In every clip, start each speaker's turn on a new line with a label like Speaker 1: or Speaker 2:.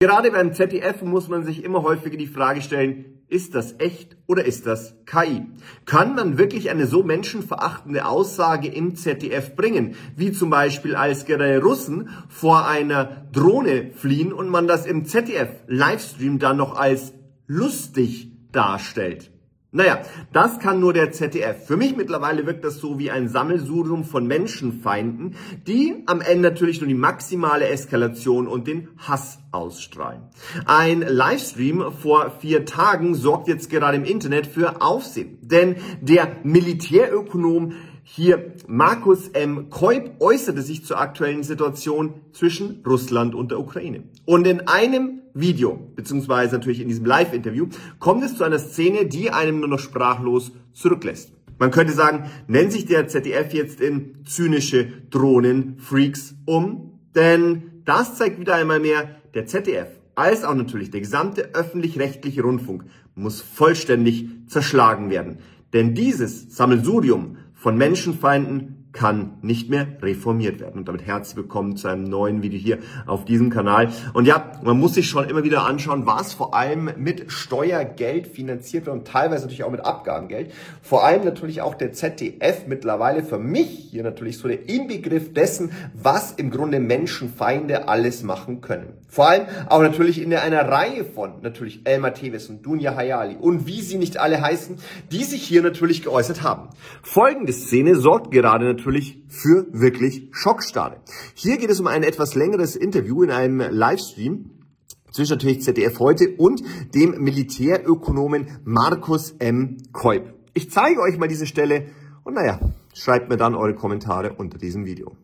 Speaker 1: Gerade beim ZDF muss man sich immer häufiger die Frage stellen, ist das echt oder ist das KI? Kann man wirklich eine so menschenverachtende Aussage im ZDF bringen, wie zum Beispiel als gerade Russen vor einer Drohne fliehen und man das im ZDF-Livestream dann noch als lustig darstellt? Naja, das kann nur der ZDF. Für mich mittlerweile wirkt das so wie ein Sammelsurium von Menschenfeinden, die am Ende natürlich nur die maximale Eskalation und den Hass ausstrahlen. Ein Livestream vor 4 Tagen sorgt jetzt gerade im Internet für Aufsehen, denn der Militärökonom hier Markus M. Koip äußerte sich zur aktuellen Situation zwischen Russland und der Ukraine. Und in einem Video, beziehungsweise natürlich in diesem Live-Interview, kommt es zu einer Szene, die einem nur noch sprachlos zurücklässt. Man könnte sagen, nennt sich der ZDF jetzt in zynische Drohnenfreaks um, denn das zeigt wieder einmal mehr, der ZDF, als auch natürlich der gesamte öffentlich-rechtliche Rundfunk, muss vollständig zerschlagen werden. Denn dieses Sammelsurium von Menschenfeinden kann nicht mehr reformiert werden. Und damit herzlich willkommen zu einem neuen Video hier auf diesem Kanal. Und ja, man muss sich schon immer wieder anschauen, was vor allem mit Steuergeld finanziert wird und teilweise natürlich auch mit Abgabengeld. Vor allem natürlich auch der ZDF mittlerweile für mich hier natürlich so der Inbegriff dessen, was im Grunde Menschenfeinde alles machen können. Vor allem auch natürlich in einer Reihe von natürlich Elmar Teves und Dunja Hayali und wie sie nicht alle heißen, die sich hier natürlich geäußert haben. Folgende Szene sorgt gerade natürlich für wirklich Schockstarre. Hier geht es um ein etwas längeres Interview in einem Livestream zwischen natürlich ZDF heute und dem Militärökonomen Markus M. Koip. Ich zeige euch mal diese Stelle und naja, schreibt mir dann eure Kommentare unter diesem Video.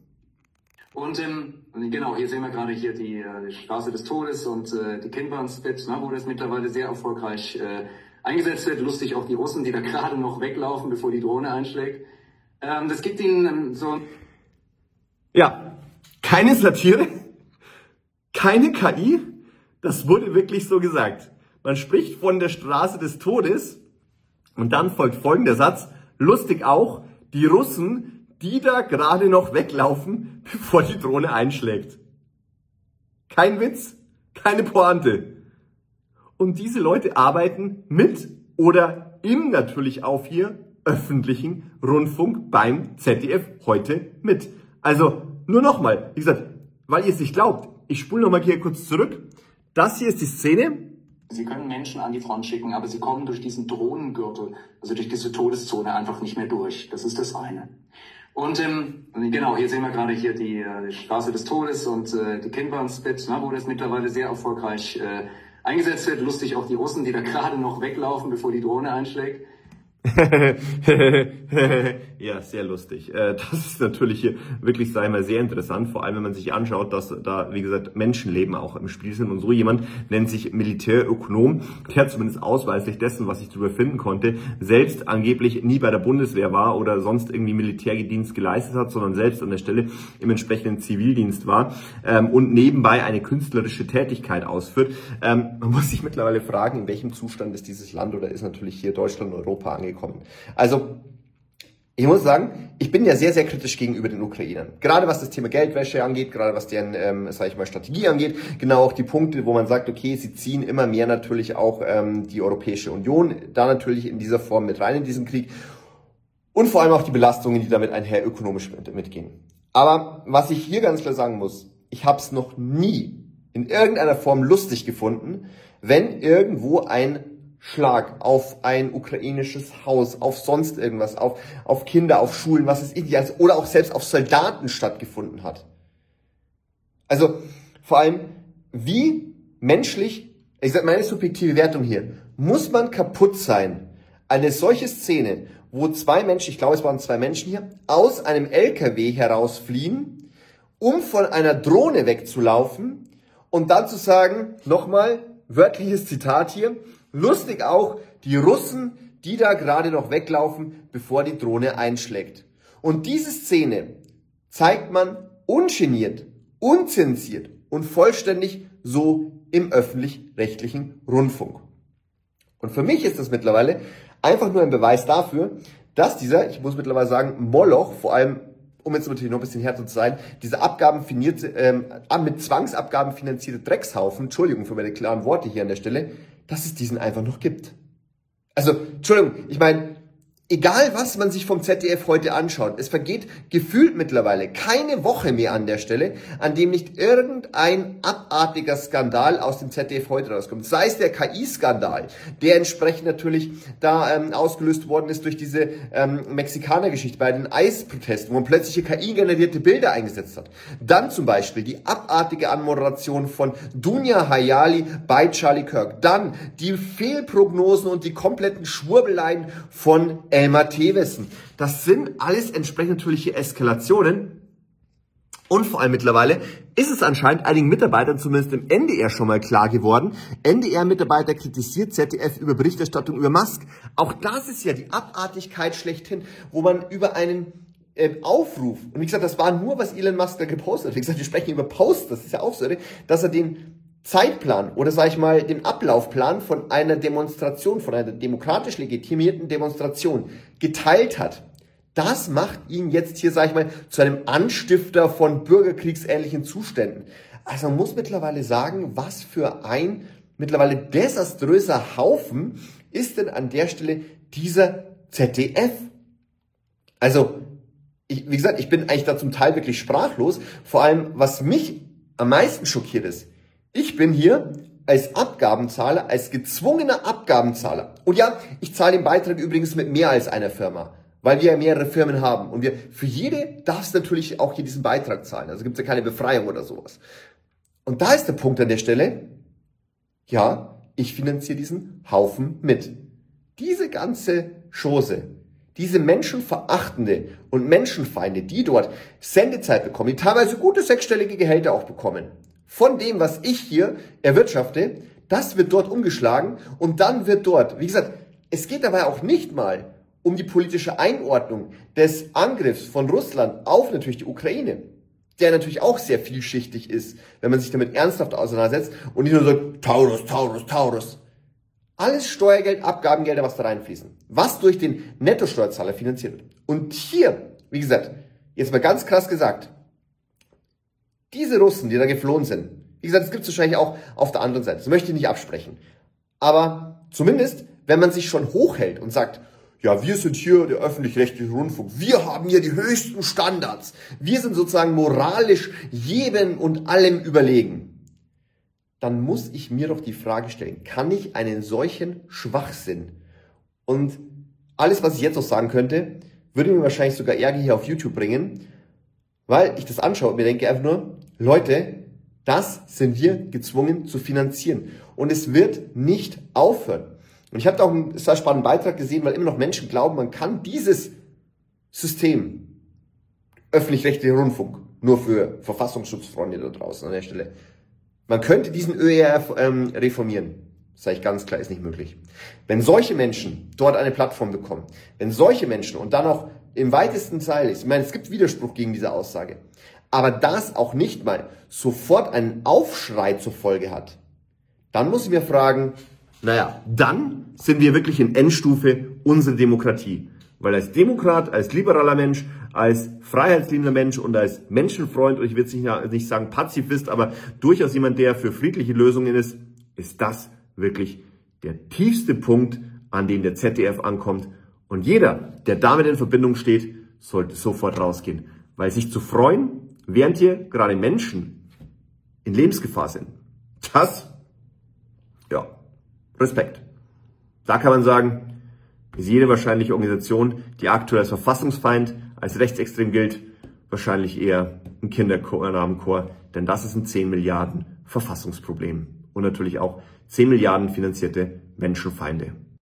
Speaker 2: Und genau, hier sehen wir gerade hier die Straße des Todes und die Kinnbahnspit, wo das mittlerweile sehr erfolgreich eingesetzt wird. Lustig auch die Russen, die da gerade noch weglaufen, bevor die Drohne einschlägt. Das gibt ihnen so...
Speaker 1: Ja, keine Satire, keine KI, das wurde wirklich so gesagt. Man spricht von der Straße des Todes und dann folgt folgender Satz, lustig auch, die Russen, die da gerade noch weglaufen, bevor die Drohne einschlägt. Kein Witz, keine Pointe. Und diese Leute arbeiten mit oder im natürlich auch hier öffentlichen Rundfunk beim ZDF heute mit. Also nur nochmal, wie gesagt, weil ihr es nicht glaubt, ich spule nochmal hier kurz zurück. Das hier ist die Szene.
Speaker 2: Sie können Menschen an die Front schicken, aber sie kommen durch diesen Drohnengürtel, also durch diese Todeszone einfach nicht mehr durch. Das ist das eine. Und genau, hier sehen wir gerade hier die Straße des Todes und die Kinnbahnspit, wo das mittlerweile sehr erfolgreich eingesetzt wird. Lustig auch die Russen, die da gerade noch weglaufen, bevor die Drohne einschlägt.
Speaker 1: Ja, sehr lustig. Das ist natürlich hier wirklich, sag ich mal, sehr interessant, vor allem wenn man sich anschaut, dass da, wie gesagt, Menschenleben auch im Spiel sind und so jemand nennt sich Militärökonom, der zumindest ausweislich dessen, was ich darüber finden konnte, selbst angeblich nie bei der Bundeswehr war oder sonst irgendwie Militärdienst geleistet hat, sondern selbst an der Stelle im entsprechenden Zivildienst war und nebenbei eine künstlerische Tätigkeit ausführt. Man muss sich mittlerweile fragen, in welchem Zustand ist dieses Land oder ist natürlich hier Deutschland und Europa angekommen. Also, ich muss sagen, ich bin ja sehr, sehr kritisch gegenüber den Ukrainern. Gerade was das Thema Geldwäsche angeht, gerade was deren, sage ich mal, Strategie angeht. Genau auch die Punkte, wo man sagt, okay, sie ziehen immer mehr natürlich auch die Europäische Union da natürlich in dieser Form mit rein in diesen Krieg. Und vor allem auch die Belastungen, die damit einher ökonomisch mitgehen. Aber was ich hier ganz klar sagen muss, ich habe es noch nie in irgendeiner Form lustig gefunden, wenn irgendwo ein Schlag auf ein ukrainisches Haus, auf sonst irgendwas, auf Kinder, auf Schulen, was es ist, oder auch selbst auf Soldaten stattgefunden hat. Also vor allem, wie menschlich, ich sage meine subjektive Wertung hier, muss man kaputt sein, eine solche Szene, wo 2 Menschen, ich glaube es waren 2 Menschen hier, aus einem LKW herausfliehen, um von einer Drohne wegzulaufen und dann zu sagen, nochmal, wörtliches Zitat hier, lustig auch, die Russen, die da gerade noch weglaufen, bevor die Drohne einschlägt. Und diese Szene zeigt man ungeniert, unzensiert und vollständig so im öffentlich-rechtlichen Rundfunk. Und für mich ist das mittlerweile einfach nur ein Beweis dafür, dass dieser, ich muss mittlerweile sagen, Moloch, vor allem um jetzt natürlich noch ein bisschen härter zu sein, diese mit Zwangsabgaben finanzierte Dreckshaufen, Entschuldigung für meine klaren Worte hier an der Stelle, dass es diesen einfach noch gibt. Also, Entschuldigung, ich meine, egal was man sich vom ZDF heute anschaut, es vergeht gefühlt mittlerweile keine Woche mehr an der Stelle, an dem nicht irgendein abartiger Skandal aus dem ZDF heute rauskommt. Sei es der KI-Skandal, der entsprechend natürlich da ausgelöst worden ist durch diese Mexikaner-Geschichte bei den Eisprotesten, wo man plötzlich KI-generierte Bilder eingesetzt hat. Dann zum Beispiel die abartige Anmoderation von Dunja Hayali bei Charlie Kirk. Dann die Fehlprognosen und die kompletten Schwurbeleien von Elmar Thewissen. Das sind alles entsprechend natürliche Eskalationen. Und vor allem mittlerweile ist es anscheinend einigen Mitarbeitern zumindest im NDR schon mal klar geworden. NDR-Mitarbeiter kritisiert ZDF über Berichterstattung über Musk. Auch das ist ja die Abartigkeit schlechthin, wo man über einen Aufruf, und wie gesagt, das war nur, was Elon Musk da gepostet hat. Wie gesagt, wir sprechen über Posts, das ist ja auch so, dass er den Zeitplan oder sage ich mal den Ablaufplan von einer Demonstration, von einer demokratisch legitimierten Demonstration geteilt hat. Das macht ihn jetzt hier, sage ich mal, zu einem Anstifter von bürgerkriegsähnlichen Zuständen. Also man muss mittlerweile sagen, was für ein mittlerweile desaströser Haufen ist denn an der Stelle dieser ZDF? Also, wie gesagt, ich bin eigentlich da zum Teil wirklich sprachlos. Vor allem, was mich am meisten schockiert ist, ich bin hier als Abgabenzahler, als gezwungener Abgabenzahler. Und ja, ich zahle den Beitrag übrigens mit mehr als einer Firma, weil wir ja mehrere Firmen haben. Und für jede darfst du natürlich auch hier diesen Beitrag zahlen. Also gibt es ja keine Befreiung oder sowas. Und da ist der Punkt an der Stelle, ja, ich finanziere diesen Haufen mit. Diese ganze Chose, diese menschenverachtende und Menschenfeinde, die dort Sendezeit bekommen, die teilweise gute sechsstellige Gehälter auch bekommen, von dem, was ich hier erwirtschafte, das wird dort umgeschlagen und dann wird dort, wie gesagt, es geht dabei auch nicht mal um die politische Einordnung des Angriffs von Russland auf natürlich die Ukraine, der natürlich auch sehr vielschichtig ist, wenn man sich damit ernsthaft auseinandersetzt und nicht nur sagt, Taurus, Taurus, Taurus. Alles Steuergeld, Abgabengelder, was da reinfließen, was durch den Nettosteuerzahler finanziert wird. Und hier, wie gesagt, jetzt mal ganz krass gesagt, diese Russen, die da geflohen sind, wie gesagt, das gibt es wahrscheinlich auch auf der anderen Seite. Das möchte ich nicht absprechen. Aber zumindest, wenn man sich schon hochhält und sagt, ja, wir sind hier der öffentlich-rechtliche Rundfunk, wir haben hier die höchsten Standards, wir sind sozusagen moralisch jedem und allem überlegen, dann muss ich mir doch die Frage stellen, kann ich einen solchen Schwachsinn und alles, was ich jetzt noch sagen könnte, würde mir wahrscheinlich sogar Ärger hier auf YouTube bringen, weil ich das anschaue und mir denke einfach nur, Leute, das sind wir gezwungen zu finanzieren. Und es wird nicht aufhören. Und ich habe da auch einen sehr spannenden Beitrag gesehen, weil immer noch Menschen glauben, man kann dieses System, öffentlich-rechtlicher Rundfunk, nur für Verfassungsschutzfreunde da draußen an der Stelle, man könnte diesen ÖER reformieren. Das sage ich ganz klar, ist nicht möglich. Wenn solche Menschen dort eine Plattform bekommen, wenn solche Menschen und dann auch im weitesten Teil, ich meine, es gibt Widerspruch gegen diese Aussage, aber das auch nicht mal sofort einen Aufschrei zur Folge hat, dann muss ich mir fragen, naja, dann sind wir wirklich in Endstufe unserer Demokratie. Weil als Demokrat, als liberaler Mensch, als freiheitsliebender Mensch und als Menschenfreund, und ich will jetzt nicht sagen Pazifist, aber durchaus jemand, der für friedliche Lösungen ist das wirklich der tiefste Punkt, an dem der ZDF ankommt. Und jeder, der damit in Verbindung steht, sollte sofort rausgehen. Weil sich zu freuen, während hier gerade Menschen in Lebensgefahr sind, das, ja, Respekt. Da kann man sagen, ist jede wahrscheinliche Organisation, die aktuell als Verfassungsfeind, als rechtsextrem gilt, wahrscheinlich eher ein Kinderknabenchor, denn das ist ein 10 Milliarden Verfassungsproblem und natürlich auch 10 Milliarden finanzierte Menschenfeinde.